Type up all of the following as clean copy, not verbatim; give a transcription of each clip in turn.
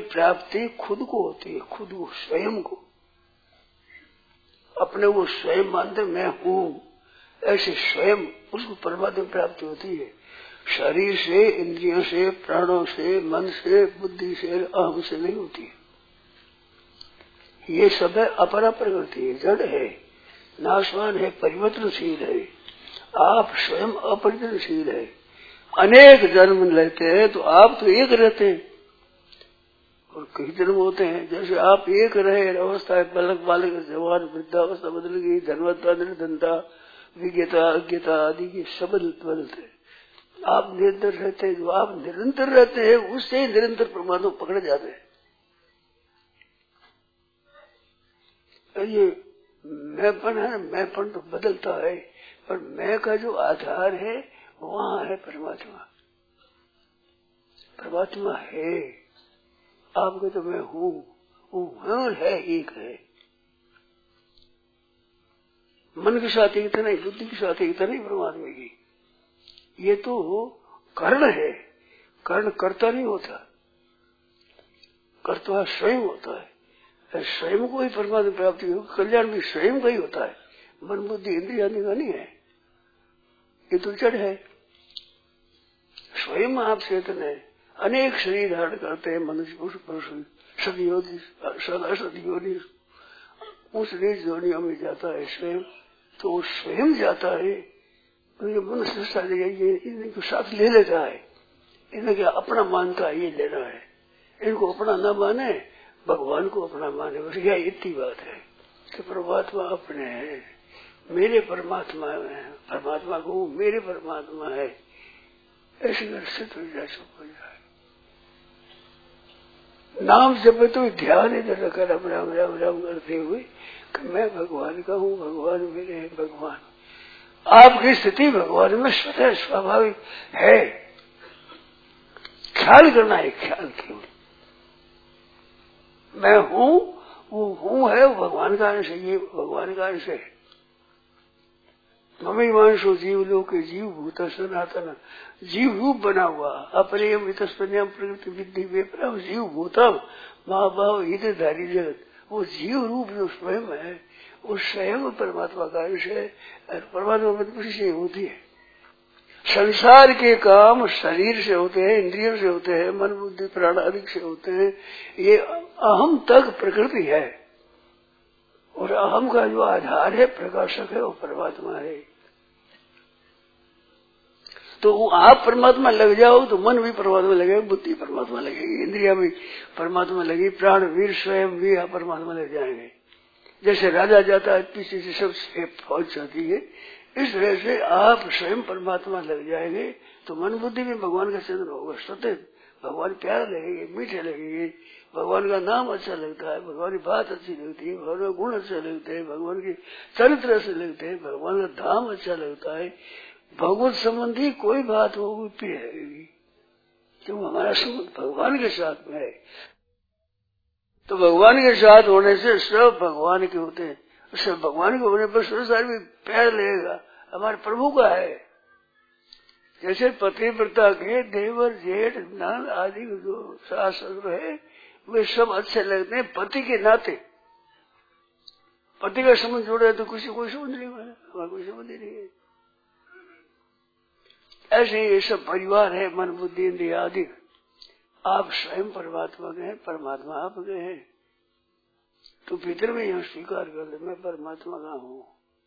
प्राप्ति खुद को होती है, खुद को, स्वयं को। अपने वो स्वयं मानते मैं हूँ, ऐसे स्वयं उसको परमात्मा प्राप्ति होती है। शरीर से, इंद्रियों से, प्राणों से, मन से, बुद्धि से, अहम से नहीं होती है। ये सब है अपरा प्रकृति है, जड़ है, नाशवान है, परिवर्तनशील है। आप स्वयं अपरिवर्तनशील है। अनेक जन्म लेते हैं तो आप तो एक रहते हैं और कई जन्म होते हैं। जैसे आप एक रहे, अवस्था है, बालक बालक जवान वृद्धावस्था बदल गई, धनवत्ता निर्धनता, विज्ञता अज्ञता आदि के सब बदलते हैं। आप निरंतर रहते हैं, जो आप निरंतर रहते हैं उससे निरंतर परमात्मा पकड़ जाते हैं। ये मैंपन है, मैंपन तो बदलता है, पर मैं का जो आधार है वहाँ है परमात्मा। परमात्मा है, आपको तो मैं हूँ, वो है, एक है। मन के साथ एकता नहीं, बुद्धि के साथ एकता नहीं परमात्मा की। ये तो कर्ण है, कर्ण कर्ता नहीं होता, कर्ता स्वयं होता है। स्वयं को ही परमात्मा प्राप्ति हो, कल्याण भी स्वयं का ही होता है। मन बुद्धि इंद्रिय आदि का नहीं है, ये तो जड़ है। स्वयं आप चेतन है, अनेक शरीर धारण करते हैं, मनुष्य पुरुष पुरुष सदियों सदा सदियों उस नीच योनियों में जाता है स्वयं, तो वो स्वयं जाता है। तो ये मनुष्य ये इनको साथ ले लेता है, इन्हें क्या अपना मानता है, ये लेना है। इनको अपना न माने, भगवान को अपना माने, बस यह इतनी बात है कि परमात्मा अपने है, मेरे परमात्मा है, परमात्मा को मेरे परमात्मा है, ऐसी सिद्ध हो जाए, सब हो जाए। नाम जब तो ध्यान इधर रखा, राम राम राम राम करते हुए कि मैं भगवान का हूँ, भगवान मेरे हैं, भगवान आपकी स्थिति भगवान में स्वतः स्वाभाविक है। ख्याल करना है, ख्याल क्यों मैं हूँ, वो हूँ है, वो भगवान का अंश है, ये भगवान का अंश है। मम्मी मानसो जीव लोक जीव भूत सनातन, जीव रूप बना हुआ अपरियम इतस्पन्यम प्रकृति विद्धि वेपरम जीव भूतम महाभाव हितधारी जगत, वो जीव रूप जो स्वयं है वो स्वयं परमात्मा का अंश है। और परमात्मा में कुछ से होती है। संसार के काम शरीर से होते हैं, इंद्रियों से होते हैं, मन बुद्धि प्राण आदि से होते हैं। ये अहम तक प्रकृति है और अहम का जो आधार है, प्रकाशक है, वो परमात्मा है। तो आप परमात्मा लग जाओ तो मन भी परमात्मा लगेगा, बुद्धि परमात्मा लगेगी, इंद्रिया भी परमात्मा लगेगी, प्राण वीर स्वयं भी परमात्मा लग जाएंगे। जैसे राजा जाता है पीछे से सब फौज जाती है, इस तरह से आप स्वयं परमात्मा लग जाएंगे तो मन बुद्धि में भगवान का चिंतन होगा। सतत भगवान प्यारे लगेंगे, मीठे लगेंगे, भगवान का नाम अच्छा लगता है, भगवान की बात अच्छी लगती है, भगवान का गुण अच्छे लगते हैं, भगवान के चरित्र अच्छे लगते हैं, भगवान का धाम अच्छा लगता है। भगवत संबंधी कोई बात हो वो प्रिय लगेगी, क्यों हमारा संबंध भगवान के साथ में है। तो भगवान के साथ होने से सब भगवान के होते हैं, सब भगवान के होने पर संसार भी प्यार लगेगा, हमारे प्रभु का है। जैसे पतिव्रता के देवर जेठ नंद आदि जो शास्त्र है वे सब अच्छे लगते हैं पति के नाते। पति का संबंध जोड़े तो किसी कोई संबंध नहीं है, हमारा कोई संबंध नहीं है। ऐसे ये सब परिवार है, मन बुद्धि इंद्रिय आदि। आप स्वयं परमात्मा के हैं, परमात्मा आप गए हैं, तो भीतर में यह स्वीकार कर ले मैं परमात्मा का हूँ,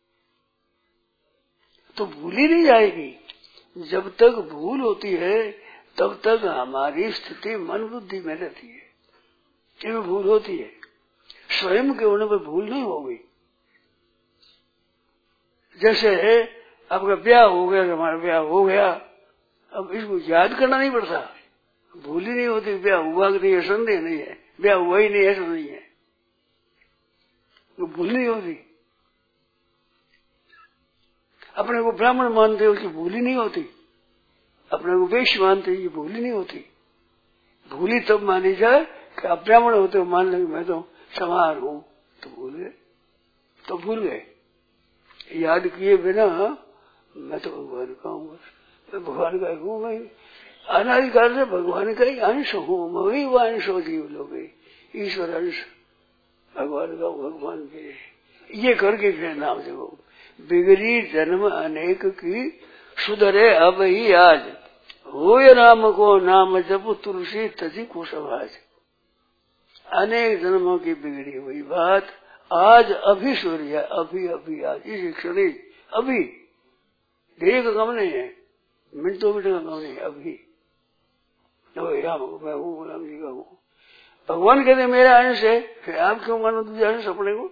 तो भूल ही नहीं जाएगी। जब तक भूल होती है तब तक हमारी स्थिति मन बुद्धि में रहती है, इसमें भूल होती है। स्वयं के होने पर भूल नहीं होगी। जैसे आपका ब्याह हो गया, हमारा ब्याह हो गया, अब इसको याद करना नहीं पड़ता, भूल ही नहीं होती। ब्याह हुआ कि नहीं है संदेह नहीं है, ब्याह हुआ ही नहीं ऐसा नहीं है, वो भूल नहीं होती। अपने को ब्राह्मण मानते हो, उसकी भूल ही नहीं होती। अपने को वैश्य मानते हो, ये भूल ही नहीं होती। भूली तब मानी जाए कि आप ब्राह्मण होते हो, मान लेंगे मैं तो समार हूँ, तो भूल गए, तो भूल गए। याद किए बिना मैं तो भगवान का हूँ, मैं भगवान का हूँ। मैं अनादिकाल से भगवान का ही अंश हूँ, मैं ही वह अंश हो जीव लोग, ईश्वर अंश भगवान का, भगवान के ये करके फिर नाम जपो। बिगड़ी जन्म अनेक की सुधरे अब ही आज, हो राम को नाम जप तुलसी तजी कुशवाज। अनेक जन्मों की बिगड़ी हुई बात आज अभी सूर्य, अभी अभी आज इस क्षण अभी, देर का कम नहीं है, मिनटों मिनट का कम नहीं, अभी राम मैं हूँ, राम जी का हूँ। भगवान कहते मेरा अंश है, फिर आप क्यों मानो दूसरे अंश अपने को?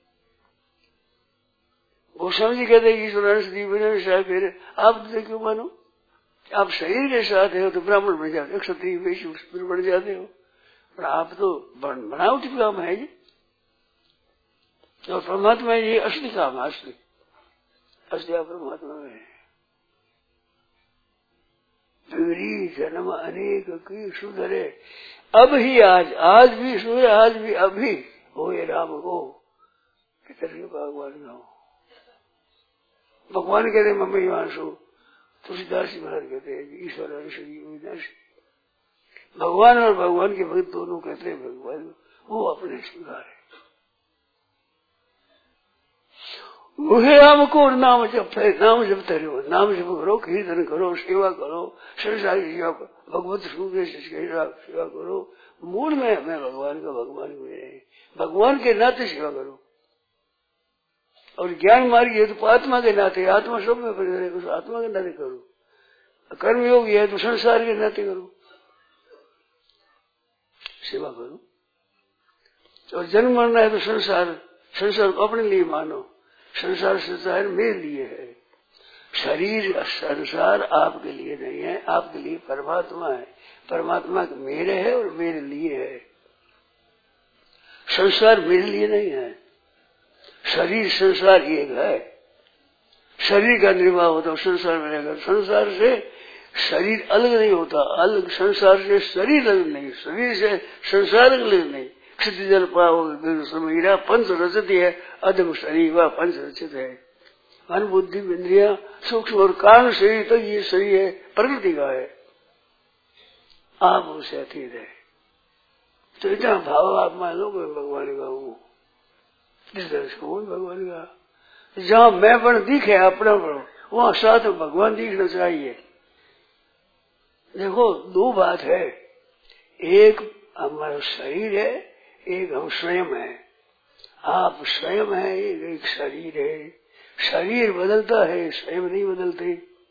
गोस्वामी जी कहते ईश्वर अंश जीवन अंश है, फिर आप दूसरे क्यों मानो? आप शरीर के साथ हो तो ब्राह्मण बन जाते हो, क्षत्रिय वैश्य बन जाते हो, पर आप तो बनावटी काम है जी। और परमात्मा ये असली काम है, असली असली परमात्मा में है। बिगड़ी जन्म अनेक की सुधरे अब ही आज, आज भी सुधरे, आज भी अभी हो ये राम को भगवान का हो। भगवान कहते मम्मी अंश हो, तुलसीदास जी महाराज कहते हैं ईश्वर अंश विनाश। भगवान और भगवान के भक्त दोनों कहते हैं भगवान वो अपने स्वीकार है। वही राम को नाम जपते, नाम जपते रहो, नाम जप करो, कीर्तन करो, सेवा करो, संसार की सेवा करो, भगवत सेवा करो। मूल में हमें भगवान का, भगवान में भगवान के नाते सेवा करो। और ज्ञान मार्ग है तो आत्मा के नाते, आत्मा सब में परिचय, आत्मा के नाते करो। कर्म योग है तो संसार के नाते करो, सेवा करो। और जन्म मरना है तो संसार को अपने लिए मानो, संसार संसार मेरे लिए है। शरीर संसार आपके लिए नहीं है, आपके लिए परमात्मा है, परमात्मा मेरे है और मेरे लिए है। संसार मेरे लिए नहीं है, शरीर संसार एक है। शरीर का निर्वाह होता है संसार में रहेगा, संसार से शरीर अलग नहीं होता, अलग संसार से शरीर अलग नहीं, शरीर से संसार अलग नहीं। क्षिति जल पाओ समीरा पंच रचित है, अधम शरीर व पंच रचित है। मन बुद्धि इंद्रिया सूक्ष्म और कारण शरीर तो ये शरीर है, प्रकृति का है, आप उसे अतीत है। तो इतना भाव आप मान लो भगवान का हूँ, जिस तरह से हूँ भगवान का। जहाँ मैं पण दिखे अपना पण, वहाँ साथ में भगवान दिखना चाहिए। देखो दो बात है, एक हमारा शरीर है, एक हम स्वयं है। आप स्वयं है, एक शरीर है। शरीर बदलता है, स्वयं नहीं बदलते।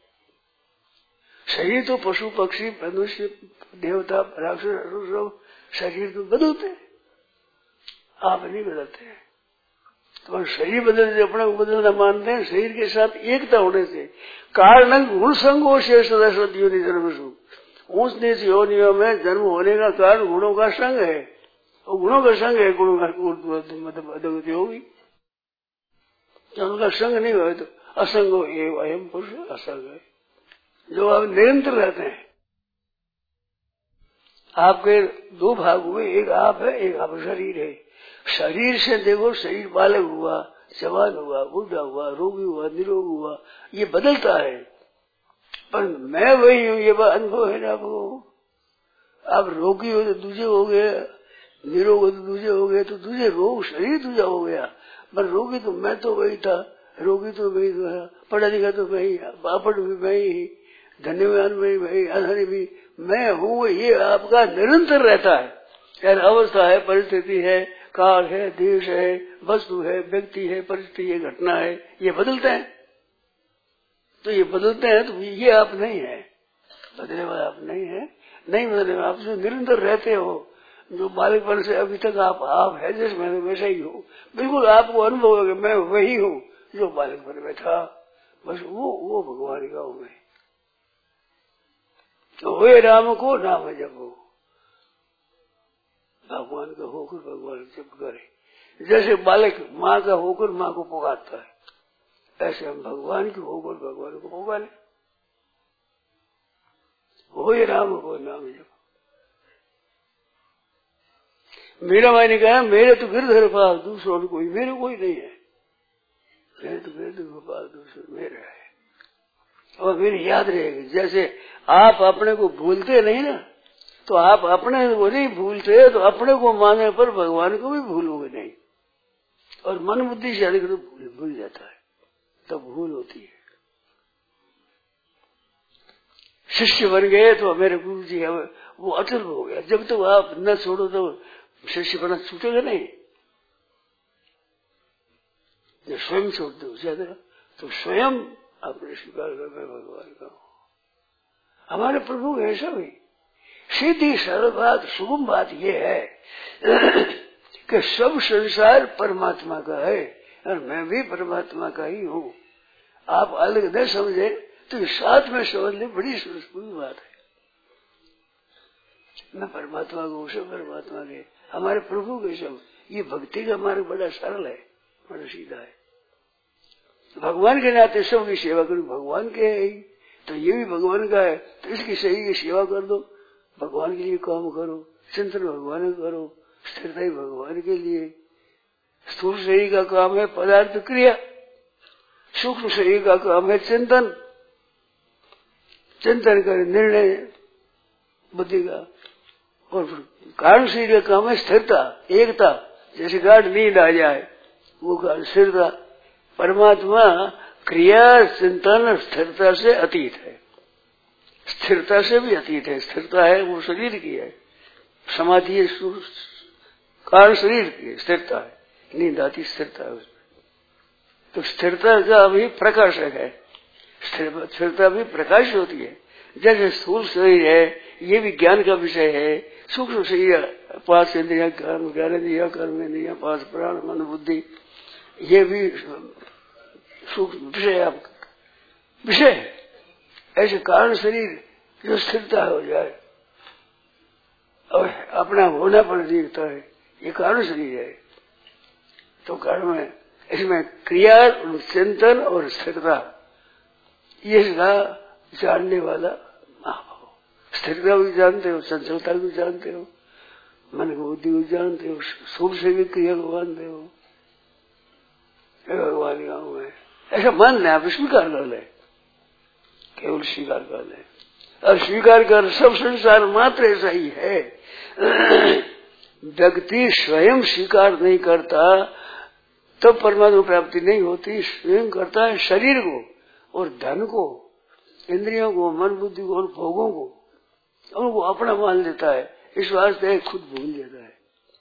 शरीर तो पशु पक्षी मनुष्य देवता राक्षस सब शरीर तो बदलते हैं, आप नहीं बदलते हैं। तो शरीर बदलते, अपने को बदलना मानते हैं। शरीर के साथ एकता होने से कारण गुण संगो से सदा सत्योनि जन्म सुख, ऊंच नीच योनियों में जन्म होने का कारण गुणों का संग है। और गुणों का संग है, गुणों का मतलब अधोगति होगी। जब उनका संग नहीं हो तो असंग हो, ये अयम पुरुष असंग है। जो आप निरंतर रहते हैं, आपके दो भाग हुए, एक आप है, एक आप शरीर है। शरीर से देखो, शरीर बालक हुआ, जवान हुआ, बूढ़ा हुआ, रोगी हुआ, निरोग हुआ, ये बदलता है। पर मैं वही हूँ, ये अनुभव है ना आपको। आप रोगी हो तो दूसरे हो गए, निरोग हो तो दूसरे हो गए, तो दूसरे रोग शरीर दूसरा हो गया। पर रोगी तो मैं तो वही था, रोगी तो वही था, पढ़ा लिखा तो वही, पापड़ भी वही, धन्यवाद भी वही, अधनी भी मैं हूँ। ये आपका निरंतर रहता है। यार अवस्था है, परिस्थिति है, काल है, देश है, वस्तु है, व्यक्ति है, परिस्थिति है, घटना है, ये बदलते हैं। तो ये बदलते हैं, तो ये आप नहीं है, बदले वाला आप नहीं है, नहीं बदले, आप जो निरंतर रहते हो, जो बालकपन से अभी तक आप है, जैसे मैं वैसा ही हूँ। बिल्कुल आपको अनुभव है कि मैं वही हूँ जो बालकपन में था, बस वो भगवान का हूँ मैं। तो वे राम को नाम जपो, भगवान का होकर भगवान जप करे। जैसे बालक माँ का होकर माँ को पुकारता है, ऐसे हम भगवान की होकर भगवान को पुकारे। वे राम को नाम जपो। मेरा भाई ने कहा, मेरे तो गिरधर पाल दूसरों कोई, मेरे कोई नहीं है। मेरे तो गिरधर पाल दूसरों मेरा है। और फिर याद रहेगी। जैसे आप अपने को भूलते नहीं ना, तो आप अपने को नहीं भूलते, तो अपने को मानने पर भगवान को भी भूलोगे नहीं। और मन बुद्धि से अधिक तो भूल जाता है, तो भूल होती है। शिष्य बन गए तो मेरे गुरु जी है वो अटल हो गया। जब तक तो आप न छोड़ो तो शिष्य बना छूटेगा नहीं। जब स्वयं छोड़ दो ज्यादा तो स्वयं अपने स्वीकार कर मैं भगवान का हूं। हमारे प्रभु ऐसा भी सीधी सरल बात सुगम बात यह है कि सब संसार परमात्मा का है और मैं भी परमात्मा का ही हूँ। आप अलग न समझे तो साथ में समझ ले, बड़ी सुंदर बात है। मैं परमात्मा को सब परमात्मा के हमारे प्रभु के सब। ये भक्ति का मार्ग बड़ा सरल है, बड़ा सीधा है। भगवान के नाते सबकी सेवा करो, भगवान के है तो ये भी भगवान का है, तो इसकी सही की सेवा कर दो। भगवान के लिए काम करो, चिंतन भगवान करो, स्थिरता ही भगवान के लिए। स्थूल शरीर का काम है पदार्थ क्रिया, सूक्ष्म शरीर का काम है चिंतन। चिंतन कर निर्णय बुद्धि का, और कारण शरीर का काम है स्थिरता एकता। जैसे गाढ़ नींद आ जाए वो कारण स्थिरता। परमात्मा क्रिया चिंतन स्थिरता से अतीत है, स्थिरता से भी अतीत है। स्थिरता है वो शरीर की है, समाधि है कारण शरीर की स्थिरता है, नींद आती स्थिरता है उसमें। तो स्थिरता का भी प्रकाशक है, स्थिरता भी प्रकाश होती है। जैसे स्थूल शरीर है ये भी ज्ञान का विषय है, सूक्ष्म शरीर पांच इंद्रिया कर्म, ज्ञानेंद्रिया कर्म इंद्रिया, पांच प्राण मन बुद्धि, ये भी सूक्ष्म विषय है। ऐसे कारण शरीर जो स्थिरता हो जाए और अपना होना पर दिखता है, ये कारण शरीर है। तो कारण में इसमें क्रिया चिंतन और स्थिरता ये जानने वाला महाभाव। स्थिरता भी जानते हो, चंचलता भी जानते हो, मन को बुद्धि को जानते हो, सूक्ष्म से भी क्रिया को जानते हो। भगवान गाँव में ऐसा मान लें, आप स्वीकार कर ले, केवल स्वीकार कर ले। और स्वीकार कर सब संसार मात्र ऐसा ही है। व्यक्ति स्वयं स्वीकार नहीं करता तो परमात्मा प्राप्ति नहीं होती। स्वयं करता है शरीर को और धन को, इंद्रियों को, मन बुद्धि को और भोगों को, उनको अपना मान लेता है। इस वास्ते खुद भूल जाता है।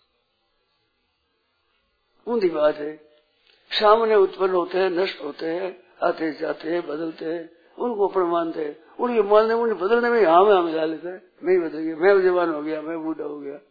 ऊंधी बात है। सामने उत्पन्न होते हैं, नष्ट होते हैं, आते जाते हैं, बदलते हैं, उनको अपना मानते हैं। उनके मानने उन्हें बदलने में हाँ में मिला लेता है। मैं बदल गया, मैं जवान हो गया, मैं बूढ़ा हो गया।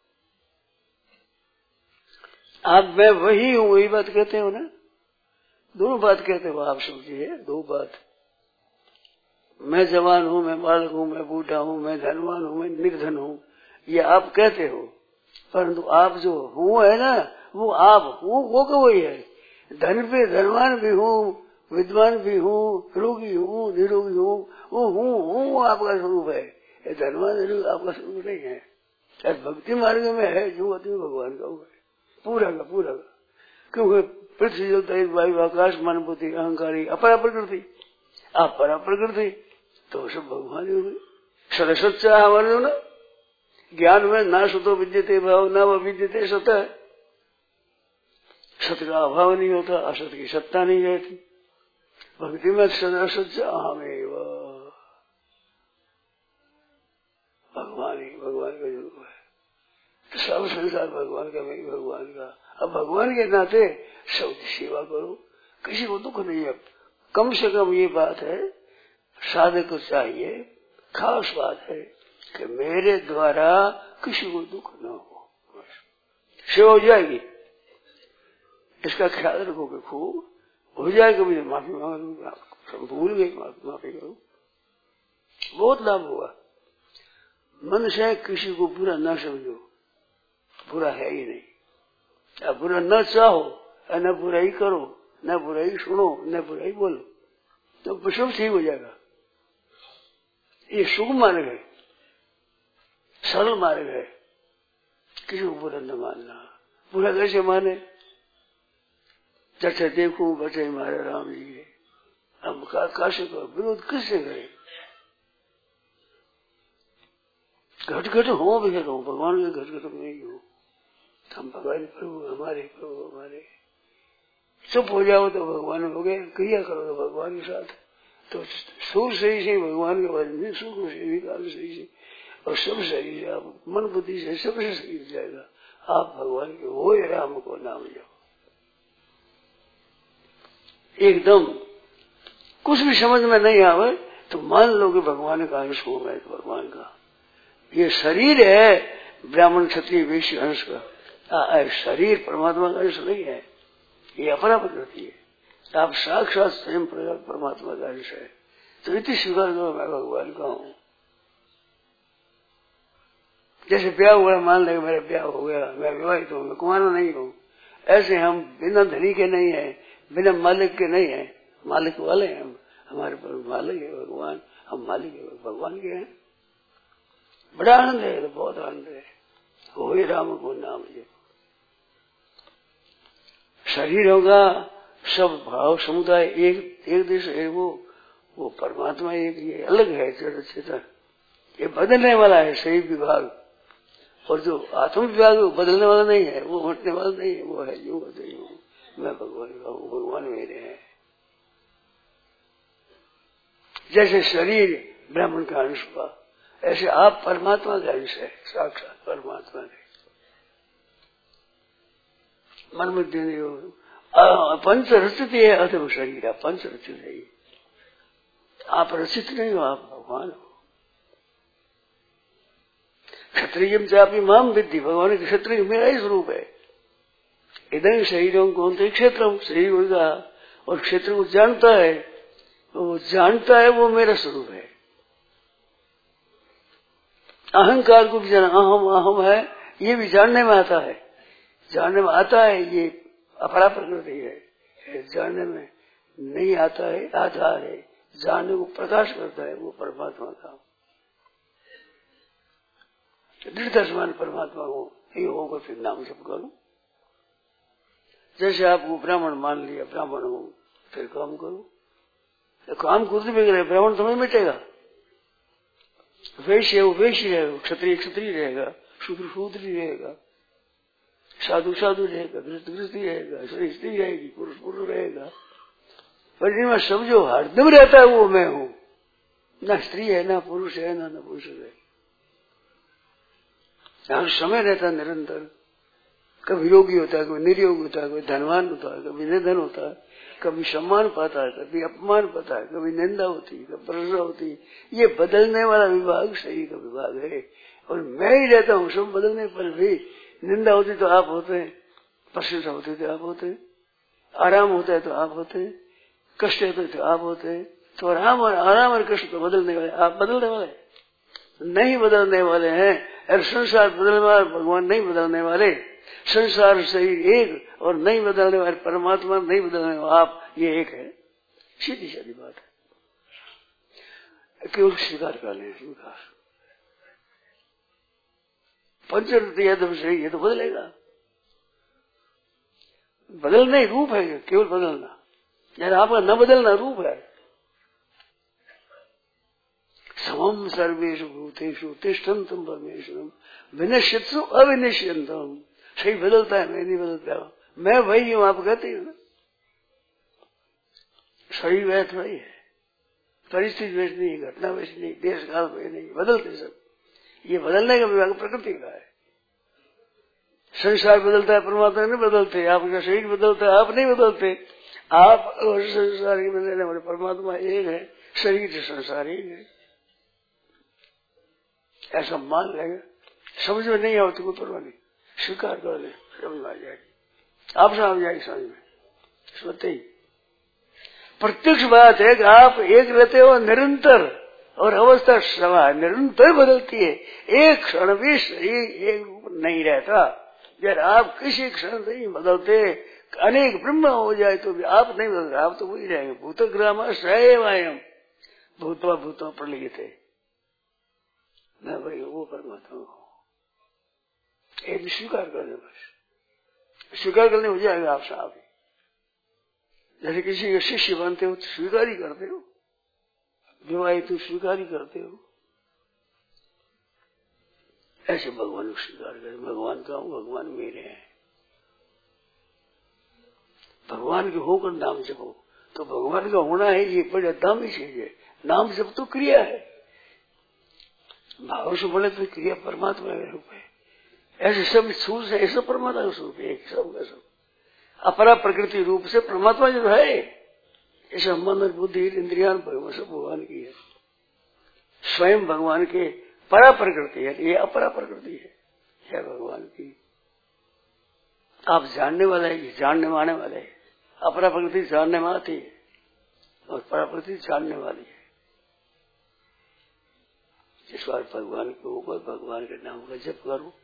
आप मैं वही हूँ वही बात कहते हो ना, दोनों बात कहते हो आप। समझिए दो बात, मैं जवान हूँ, मैं बालक हूँ, मैं बूढ़ा हूँ, मैं धनवान हूँ, मैं निर्धन हूँ, ये आप कहते हो। परंतु आप जो हूँ है ना, वो आप हूँ वो का वही है। धन पे धनवान भी हूँ, विद्वान भी हूँ, रोगी हूँ, निरोगी हूँ, वो हूँ आपका स्वरूप है। ये धनवान निरोगी आपका स्वरूप नहीं है। भक्ति मार्ग में है जो अति भगवान का हुआ है पूरा का पूरा का। क्योंकि पृथ्वी जल तेज वायु आकाश मन बुद्धि अहंकारी अपरा प्रकृति, आप परा प्रकृति, तो सब भगवान ही हो गए। सरस्वच्छा हमारे ना ज्ञान में ना सुतो विद्यते भाव ना वह विद्यते सत्य। सत्य का अभाव नहीं होता, असत की सत्ता नहीं रहती। भक्ति में सरस्वच्छा हमें भगवान ही भगवान का जो है, तो सब संसार भगवान का, मैं भगवान का। अब भगवान के नाते सबकी सेवा करो, किसी को दुख नहीं है। कम से कम ये बात है, साधक को चाहिए, खास बात है कि मेरे द्वारा किसी को दुख न हो, सेवा हो जाएगी। इसका ख्याल रखोगे खूब, हो जाएगा। मुझे माफी मांग, भूल गई, माफी करो, बहुत लाभ होगा। मन से किसी को बुरा न समझो, बुरा है ही नहीं। अब बुरा न चाहो, न बुराई करो, न बुराई सुनो, न बुराई बोलो, तो सब ठीक हो जाएगा। ये सुगम मार्ग है, सरल मार्ग है। किसी को बुरा न मानना। बुरा कैसे माने? जैसे देखूं बचे मारे राम जी के, हम काशी का विरोध किससे करें? घट घट हो भी हो, भगवान के घट घट में ही हो। हम भगवान प्रभु हमारे, प्रभु हमारे। चुप हो जाओ तो भगवान हो गए, क्रिया करो तो भगवान के साथ। तो सुर सही से भगवान के बारे में, सुख से भी, काल सही से, और सब सही से, आप मन बुद्धि से सबसे सही हो जाएगा। आप भगवान के हो, राम को नाम जाओ। एकदम कुछ भी समझ में नहीं आवे तो मान लो कि भगवान का अंश हो मैं, तो भगवान का ये शरीर है, ब्राह्मण क्षत्रिय वैश्य अंश का। शरीर परमात्मा का अंश नहीं है, ये अपना प्रकृति है। आप साक्षात स्वयं परमात्मा का अंश है, तो इतनी स्वीकार करो मैं भगवान का हूँ। जैसे ब्याह हुआ, मान लेगा मेरा ब्याह हो गया, मैं विवाहित हूँ, मैं कुमारा नहीं हूँ। ऐसे हम बिना धनी के नहीं है, बिना मालिक के नहीं है, मालिक वाले हैं हम। हमारे पर मालिक है भगवान, हम मालिक है भगवान के हैं। बड़ा आनंद है, तो बहुत आनंद है। हो राम को नाम ये शरीर होगा, सब भाव समुदाय एक देश है, वो परमात्मा एक, ये अलग है जड़ चेतन। ये बदलने वाला है शरीर विभाग, और जो आत्म विभाग वो बदलने वाला नहीं है, वो हटने वाला नहीं है, वो है यूं होते यूं मैं भगवान का हूँ, भगवान मेरे हैं। जैसे शरीर ब्राह्मण का अंश हुआ, ऐसे आप परमात्मा का अंश है, साक्षात परमात्मा के। मन में देने पंच रचित है, अथवा शरीर है पंच रचित है। आप रचित नहीं हो, आप भगवान हो। क्षत्रिय चापी माम विद्धि, भगवान के क्षत्रिय मेरा ही स्वरूप है। इधर शरीरों को क्षेत्र शरीर होगा, और क्षेत्र को जानता है, वो जानता है वो मेरा स्वरूप है। अहंकार को भी जाना, अहम अहम है, ये भी जानने में आता है, जानने में आता है, ये अपरा प्रकृति है। जानने में नहीं आता है, आधार है, जानने को प्रकाश करता है वो परमात्मा का। दृढ़ता समान परमात्मा हो, ये होगा फिर नाम जप करो। जैसे आपको ब्राह्मण मान लिया, ब्राह्मण हो, फिर काम करो। तो काम करते भी रहे, ब्राह्मण तुम्हें मिटेगा। वैश्य वो वैश्य रहेगा, क्षत्रिय क्षत्रिय रहेगा, शूद्र शूद्र रहेगा, साधु साधु रहेगा, गृहस्थी रहेगा, स्त्री स्त्री रहेगी, पुरुष पुरुष रहेगा। पर जिनमें सब जो हरदम रहता है वो मैं हूँ। ना स्त्री है, ना पुरुष है, ना पुरुष है। यहाँ समय रहता है निरंतर। कभी रोगी होता है, कभी निरोग होता है, कभी धनवान होता है, कभी निर्धन होता है, कभी सम्मान पाता है, कभी अपमान पाता है, कभी निंदा होती है, कभी प्रशंसा होती है। ये बदलने वाला विभाग शरीर का विभाग है, और मैं ही रहता हूँ। सब बदलने पर भी निंदा होती तो आप होते हैं, प्रशंसा होती तो आप होते हैं, आराम होता है तो आप होते हैं, कष्ट होते तो आप होते हैं। तो आराम और कष्ट तो बदलने वाले, आप बदलने वाले नहीं, बदलने वाले हैं। और संसार बदलने वाले, भगवान नहीं बदलने वाले। संसार शरीर एक, और नहीं बदलने वाले परमात्मा नहीं बदलने वाले आप, ये एक है। सीधी सीधी बात है, केवल स्वीकार कर लें, स्वीकार। पंचरती है तो शरीर, ये तो बदलेगा, बदलना ही रूप है, केवल बदलना। यानी आपका न बदलना रूप है। समम सर्वेषु भूतेषु तिष्ठन्तम् परमेश्वरम् विनश्यत्सु अविनश्यन्तम्। सही बदलता है, मैं नहीं बदलता हूँ, मैं वही हूँ। आप कहते हैं ना, शरीर वैसे वही है, परिस्थिति वैसी नहीं, घटना वैसी नहीं, देश काल वैसे नहीं, बदलते सब। ये बदलने का विभाग प्रकृति का है। संसार बदलता है, परमात्मा नहीं बदलते। आपका शरीर बदलता है, आप नहीं बदलते। आप और संसार के बदलने वाले परमात्मा एक है, शरीर से संसार एक है। ऐसा मान लेगा, समझ में नहीं आवती कोई परवाह नहीं, स्वीकार कर ले, समझ में आ जाएगी, आप समझ जाएगी समझ में। सोते ही प्रत्यक्ष बात है कि आप एक रहते हो निरंतर, और अवस्था सवा निरंतर बदलती है। एक क्षण भी शरीर एक रूप नहीं रहता। जब आप किसी क्षण नहीं बदलते, अनेक ब्रह्म हो जाए तो भी आप नहीं बदलते, आप तो वही रहेंगे। भूतग्राम सैवायम भूतवा भूतवा प्रलय थे, मैं भाई वो परमात्मा हूँ। एक स्वीकार कर दे, बस स्वीकार करने हो जाएगा आप साहब। जैसे किसी के शिष्य बनते हो तो स्वीकार ही करते हो, विवाह तुम स्वीकार ही करते हो, ऐसे भगवान को स्वीकार करे। भगवान का हूं, भगवान मेरे हैं। भगवान के होकर नाम जपो, तो भगवान का होना है ये बड़ा दामी चीज है। नाम जप तो क्रिया है, भाव से बोले तो क्रिया परमात्मा का रूप है। ऐसे सब सूर से ऐसा परमात्मा का स्वरूप है, सब का सब अपरा प्रकृति रूप से परमात्मा जो है, ऐसा मन और बुद्धि इंद्रिया भगवान सब भगवान की है। स्वयं भगवान के परा प्रकृति है, ये अपरा प्रकृति है भगवान की। आप जानने वाला है, जानने माने वाले है। अपरा प्रकृति जानने में आती है और परा प्रकृति जानने वाली है। इस बार भगवान के ऊपर भगवान के नाम का जप करो,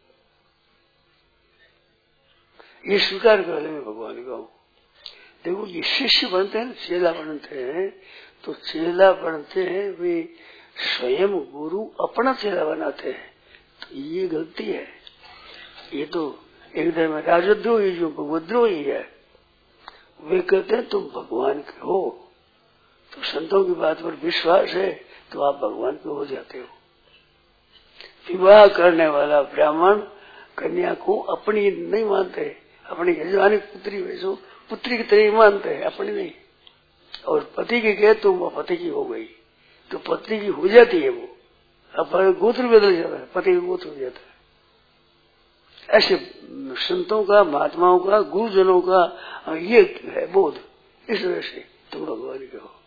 ये स्वीकार कर ले मैं भगवान का हूं। देखो ये शिष्य बनते हैं, चेला बनते हैं, तो चेला बनते हैं वे स्वयं गुरु अपना चेला बनाते हैं, तो ये गलती है। ये तो एकदम राजद्रोही जो भगवद्रोही है। वे कहते हैं तुम भगवान के हो, तो संतों की बात पर विश्वास है तो आप भगवान के हो जाते हो। विवाह करने वाला ब्राह्मण कन्या को अपनी नहीं मानते, अपनी यजमानी पुत्री वैसो पुत्री की तरह मानते हैं, अपनी नहीं। और पति की कहे तो वो पति की हो गई, तो पत्नी की हो जाती है वो, अब गोत्र बदल जाता है, पति का गोत्र हो जाता है। ऐसे संतों का, महात्माओं का, गुरुजनों का ये है बोध। इस वजह से तुम भगवान के हो।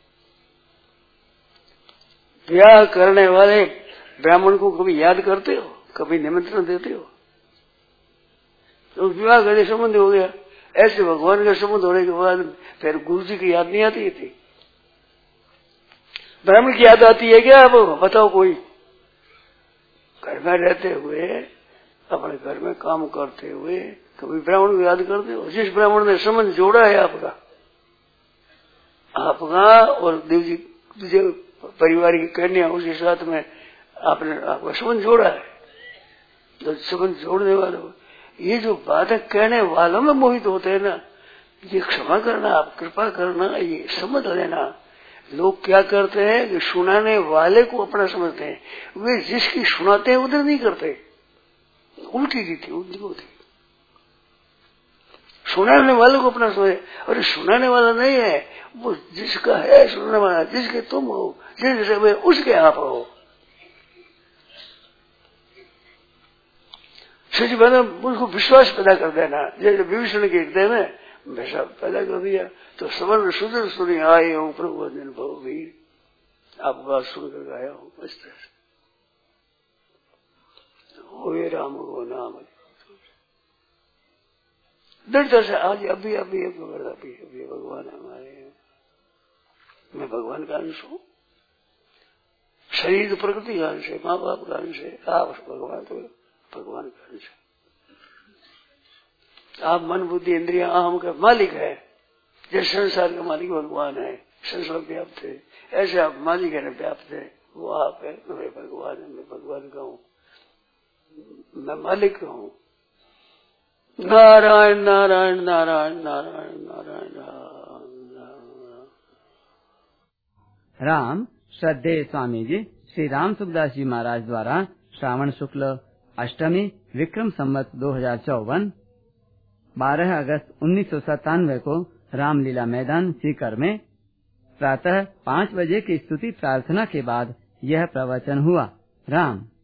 ब्याह करने वाले ब्राह्मण को कभी याद करते हो, कभी निमंत्रण देते हो? तो विवाह करने संबंध हो गया। ऐसे भगवान का संबंध होने के बाद फिर गुरु जी की याद नहीं आती थी। ब्राह्मण की याद आती है क्या? अब बताओ कोई घर में रहते हुए, अपने घर में काम करते हुए कभी ब्राह्मण को याद करते हो? जिस ब्राह्मण ने संबंध जोड़ा है आपका और देव जी जो परिवार की कन्या उसके साथ में आपने आपका संबंध जोड़ा है, तो संबंध जोड़ने वालों ये जो बातें कहने वालों में मोहित होते हैं ना, ये क्षमा करना, आप कृपा करना, ये समझ लेना। लोग क्या करते हैं कि सुनाने वाले को अपना समझते हैं, वे जिसकी सुनाते हैं उधर नहीं करते, उल्टी रीति उल्टी होती। सुनाने वाले को अपना समझे, और सुनाने वाला नहीं है वो, जिसका है सुनने वाला, जिसके तुम हो, जिसके वे उसके आप हो। सच बात उसको विश्वास पैदा कर देना। जैसे विभीषण के हृदय में वैसा पैदा कर दिया, तो सवर्ण सुंदर सुनी आए हूँ प्रभु दिन भव वीर, आप बात सुनकर गाया हूँ। इस तरह से होए राम को नाम दृढ़ता से आज अभी अभी अभी भगवान हमारे, मैं भगवान का अंश हूँ। शरीर प्रकृति का अंश है, माँ बाप का अंश है, आप भगवान तो भगवान का अंश है। आप मन बुद्धि इंद्रिया अहम का मालिक है। जैसे संसार का मालिक भगवान है, संसार व्याप्त है, ऐसे आप मालिक है, व्याप्त है, वो आप है, मैं भगवान है, मैं भगवान का हूँ, मैं मालिक का हूँ। नारायण नारायण नारायण नारायण नारायण राम। श्रद्धेय स्वामी जी श्री राम सुखदास जी महाराज द्वारा श्रावण शुक्ल अष्टमी विक्रम संवत 2054 12 अगस्त 1997 को रामलीला मैदान सीकर में प्रातः 5 बजे की स्तुति प्रार्थना के बाद यह प्रवचन हुआ। राम।